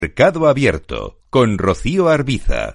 Mercado Abierto con Rocío Arbiza.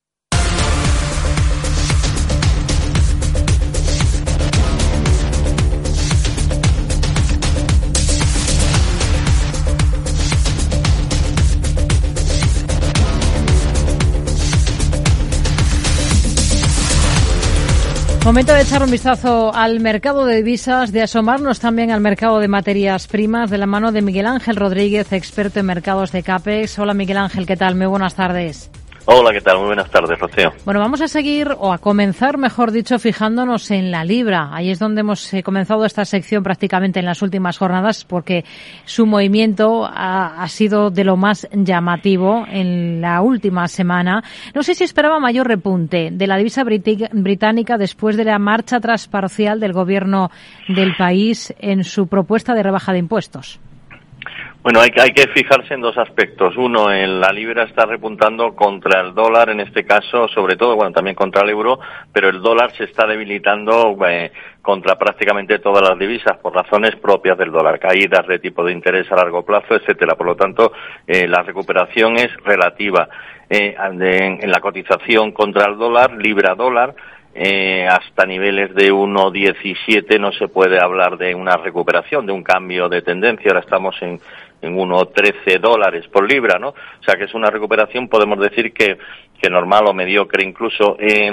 Momento de echar un vistazo al mercado de divisas, de asomarnos también al mercado de materias primas, de la mano de Miguel Ángel Rodríguez, experto en mercados de CAPEX. Hola Miguel Ángel, ¿qué tal? Muy buenas tardes. Hola, ¿qué tal? Muy buenas tardes, Rocío. Bueno, vamos a seguir, o a comenzar, mejor dicho, fijándonos en la libra. Ahí es donde hemos comenzado esta sección prácticamente en las últimas jornadas, porque su movimiento ha sido de lo más llamativo en la última semana. No sé si esperaba mayor repunte de la divisa británica después de la marcha atrás parcial del gobierno del país en su propuesta de rebaja de impuestos. Bueno, hay que fijarse en dos aspectos. Uno, la libra está repuntando contra el dólar, en este caso, sobre todo, bueno, también contra el euro, pero el dólar se está debilitando contra prácticamente todas las divisas por razones propias del dólar, caídas de tipo de interés a largo plazo, etcétera. Por lo tanto, la recuperación es relativa. En la cotización contra el dólar, libra-dólar, hasta niveles de 1,17 no se puede hablar de una recuperación, de un cambio de tendencia. Ahora estamos en 1,13 dólares por libra, ¿no? O sea que es una recuperación, podemos decir que normal o mediocre incluso.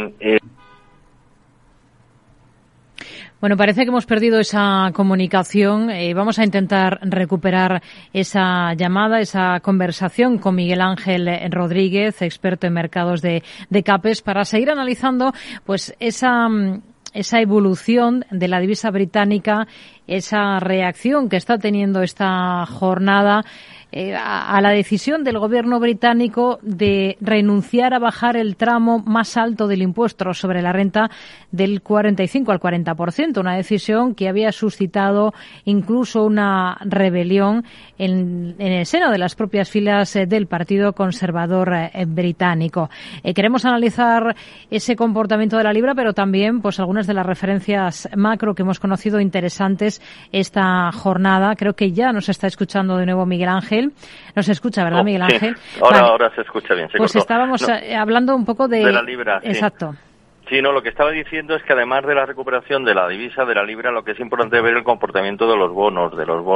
Bueno, parece que hemos perdido esa comunicación. Vamos a intentar recuperar esa llamada, esa conversación con Miguel Ángel Rodríguez, experto en mercados de CAPEX, para seguir analizando pues esa evolución de la divisa británica, esa reacción que está teniendo esta jornada a la decisión del gobierno británico de renunciar a bajar el tramo más alto del impuesto sobre la renta del 45 al 40%, una decisión que había suscitado incluso una rebelión en el seno de las propias filas del Partido Conservador británico. Queremos analizar ese comportamiento de la libra, pero también pues algunas de las referencias macro que hemos conocido interesantes esta jornada. Creo que ya nos está escuchando de nuevo Miguel Ángel. Nos escucha, ¿verdad, Miguel Ángel? Sí. Ahora se escucha bien. Pues cortó. Estábamos hablando un poco de la libra. Exacto. Sí, no, lo que estaba diciendo es que además de la recuperación de la divisa, de la libra, lo que es importante es ver el comportamiento de los bonos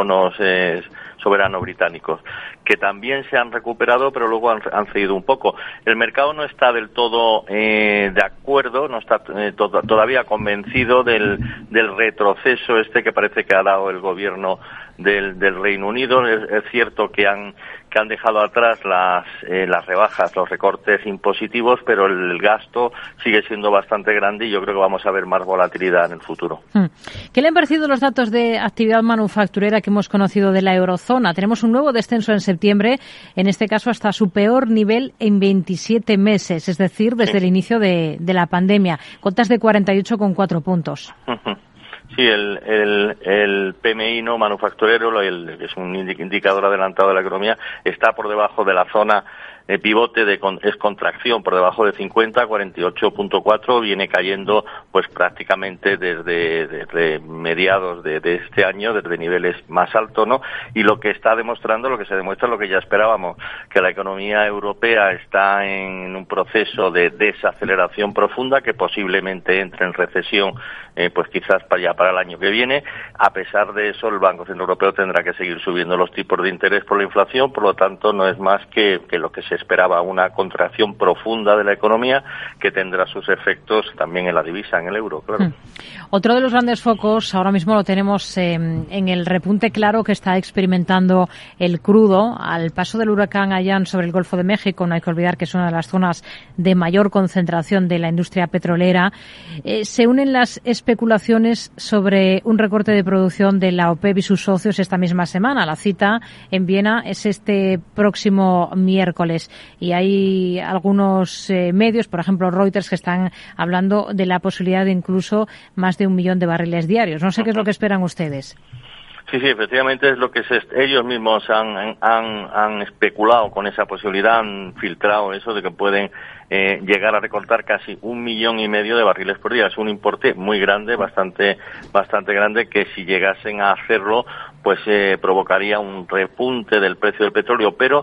soberanos británicos, que también se han recuperado, pero luego han cedido un poco. El mercado no está del todo de acuerdo, no está todavía convencido del retroceso que parece que ha dado el gobierno del Reino Unido. Es cierto que han dejado atrás las rebajas, los recortes impositivos, pero el gasto sigue siendo bastante grande y yo creo que vamos a ver más volatilidad en el futuro. ¿Qué le han parecido los datos de actividad manufacturera que hemos conocido de la eurozona? Tenemos un nuevo descenso en septiembre, en este caso hasta su peor nivel en 27 meses, es decir, desde el inicio de la pandemia, cotas de 48,4 puntos. Sí, el PMI no manufacturero, que es un indicador adelantado de la economía, está por debajo de la zona pivote es contracción, por debajo de 50, 48.4, viene cayendo pues prácticamente desde mediados de este año, desde niveles más altos, ¿no? Y lo que se demuestra lo que ya esperábamos, que la economía europea está en un proceso de desaceleración profunda, que posiblemente entre en recesión, pues quizás para el año que viene. A pesar de eso, el Banco Central Europeo tendrá que seguir subiendo los tipos de interés por la inflación, por lo tanto no es más que lo que se esperaba, una contracción profunda de la economía que tendrá sus efectos también en la divisa, en el euro, claro. Otro de los grandes focos ahora mismo lo tenemos en el repunte claro que está experimentando el crudo al paso del huracán Haiyan sobre el Golfo de México. No hay que olvidar que es una de las zonas de mayor concentración de la industria petrolera. Se unen las especulaciones sobre un recorte de producción de la OPEP y sus socios esta misma semana. La cita en Viena es este próximo miércoles. Y hay algunos medios, por ejemplo Reuters, que están hablando de la posibilidad de incluso más de 1 millón de barriles diarios. No sé qué es lo que esperan ustedes. Sí, efectivamente es lo que ellos mismos han especulado con esa posibilidad, han filtrado eso de que pueden llegar a recortar casi 1,5 millones de barriles por día. Es un importe muy grande, bastante grande, que si llegasen a hacerlo, pues provocaría un repunte del precio del petróleo. Pero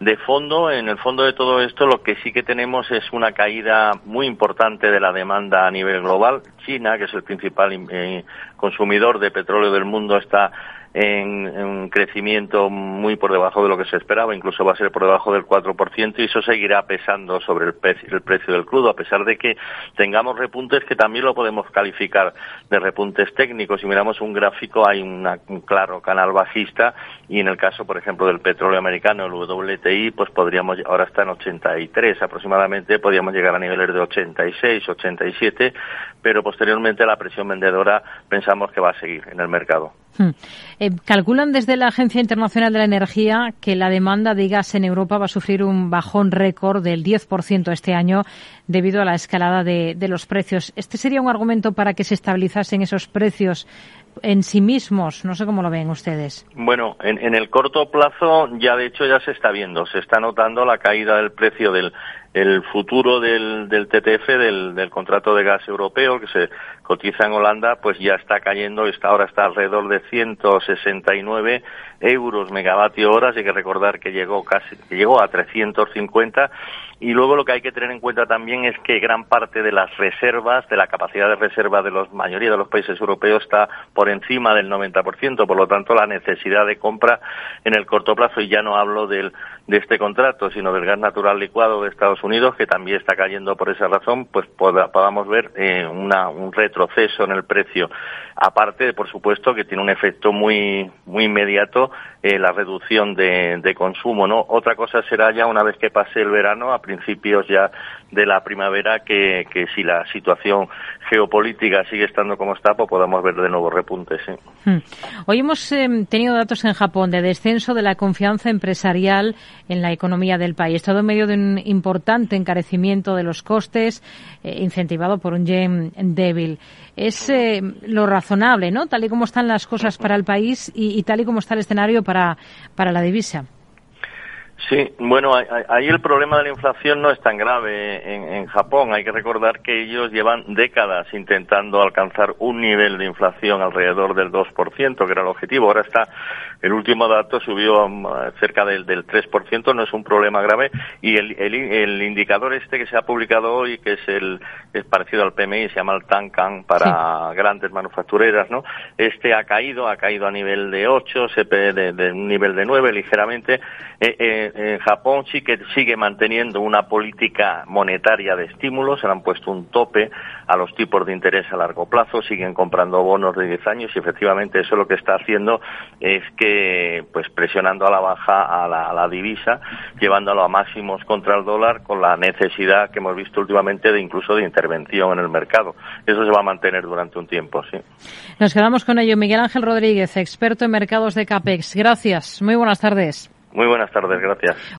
en el fondo de todo esto, lo que sí que tenemos es una caída muy importante de la demanda a nivel global. China, que es el principal consumidor de petróleo del mundo, está en un crecimiento muy por debajo de lo que se esperaba, incluso va a ser por debajo del 4%, y eso seguirá pesando sobre el precio del crudo, a pesar de que tengamos repuntes que también lo podemos calificar de repuntes técnicos. Si miramos un gráfico, hay un claro canal bajista, y en el caso, por ejemplo, del petróleo americano, el WTI, pues ahora está en 83 aproximadamente, podríamos llegar a niveles de 86, 87, pero posteriormente la presión vendedora pensamos que va a seguir en el mercado. Calculan desde la Agencia Internacional de la Energía que la demanda de gas en Europa va a sufrir un bajón récord del 10% este año debido a la escalada de los precios. ¿Este sería un argumento para que se estabilizasen esos precios en sí mismos? No sé cómo lo ven ustedes. Bueno, en el corto plazo ya de hecho ya se está viendo, se está notando la caída del precio del futuro del TTF, del contrato de gas europeo que se cotiza en Holanda, pues ya está cayendo, ahora está alrededor de 169 euros megavatio hora. Hay que recordar que llegó a 350. Y luego lo que hay que tener en cuenta también es que gran parte de las reservas, de la capacidad de reserva de la mayoría de los países europeos, está por encima del 90%, por lo tanto la necesidad de compra en el corto plazo, y ya no hablo de este contrato, sino del gas natural licuado de Estados Unidos, que también está cayendo por esa razón, pues podamos ver un retroceso en el precio. Aparte de, por supuesto, que tiene un efecto muy inmediato la reducción de consumo, ¿no? Otra cosa será ya una vez que pase el verano, a principios ya de la primavera, que si la situación geopolítica sigue estando como está, pues podamos ver de nuevo repuntes, ¿sí? Hoy hemos tenido datos en Japón de descenso de la confianza empresarial en la economía del país, todo en medio de un importante encarecimiento de los costes, incentivado por un yen débil. Es lo razonable, ¿no? Tal y como están las cosas para el país y tal y como está el escenario para la divisa. Sí, bueno, ahí el problema de la inflación no es tan grave en Japón. Hay que recordar que ellos llevan décadas intentando alcanzar un nivel de inflación alrededor del 2%, que era el objetivo. Ahora el último dato subió cerca del 3%, no es un problema grave. Y el indicador que se ha publicado hoy, que es parecido al PMI, se llama el Tankan para grandes manufactureras, ¿no? Ha caído a nivel de 8, de un nivel de 9 ligeramente. En Japón sí que sigue manteniendo una política monetaria de estímulos, se le han puesto un tope a los tipos de interés a largo plazo, siguen comprando bonos de 10 años y efectivamente eso lo que está haciendo es que, pues presionando a la baja a la divisa, llevándolo a máximos contra el dólar, con la necesidad que hemos visto últimamente de incluso de intervención en el mercado. Eso se va a mantener durante un tiempo, sí. Nos quedamos con ello. Miguel Ángel Rodríguez, experto en mercados de CAPEX. Gracias. Muy buenas tardes. Muy buenas tardes, gracias.